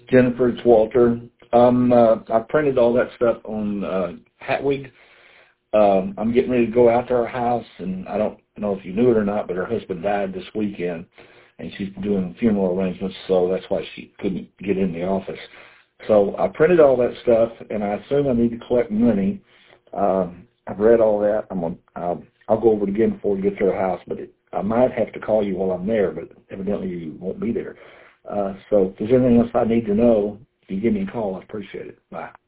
Jennifer, it's Walter. I printed all that stuff on Hatwig. I'm getting ready to go out to her house, and I don't know if you knew it or not, but her husband died this weekend, and she's doing funeral arrangements, so that's why she couldn't get in the office. So I printed all that stuff, and I assume I need to collect money. I've read all that. I'll go over it again before we get to her house, but I might have to call you while I'm there, but evidently you won't be there. So if there's anything else I need to know, if you give me a call, I appreciate it. Bye.